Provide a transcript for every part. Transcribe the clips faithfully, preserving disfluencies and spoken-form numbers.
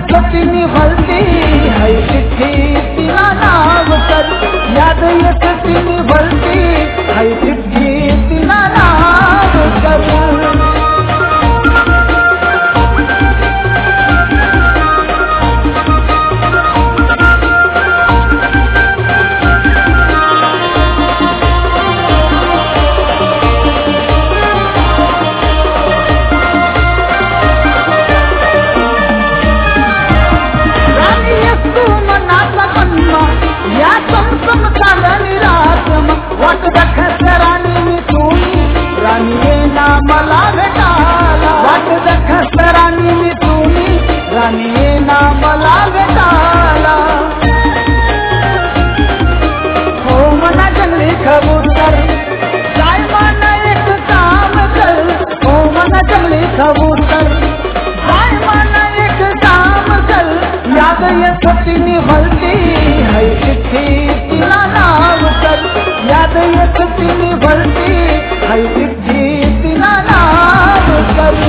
एकटीने भरती है चिट्ठी तिला नाव कर, याद एकटीने भरती है चिट्ठी तिला नाव कर। वाट दखस राणी मी तुनी राणी येना मला भेटायला, वाट दखस राणी मी तुनी राणी येना मला भेटायला। हो मना जंगली कबूतर जाय मना एक काम कर, हो मना जंगली कबूतर जाय मना एक काम कर, याद एकटीने भरती है चिट्ठी तिला नाव कर, याद एकटीने भरती है चिट्ठी तिला नाव कर।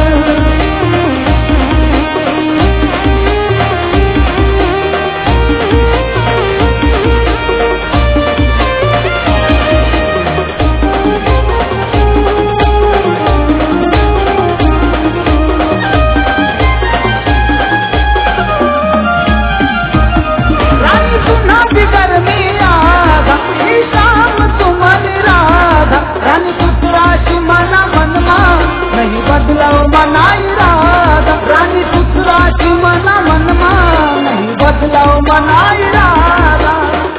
रानी पुन्हा बिगर मी आधा ही शाम तुम्हारी राधा, रानी तुसराशी मना मनमा नहीं बदलाव मना इरादा, रानी तुसराशी मना मनमा नहीं बदलाव मना इरादा।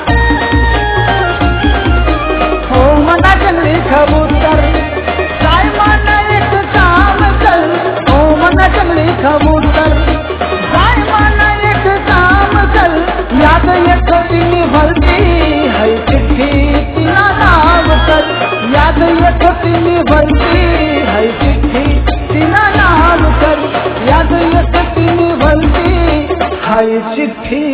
हो मना जंगली कबूतर जाय मना एक काम कर, हो मना जंगली कबूतर जाय मना एक काम कर, याद एकटीने भरती है चिट्ठी तिला नाव कर, याद एकटीने भरती है चिट्ठी तिला नाव कर, याद एकटीने भरती है चिट्ठी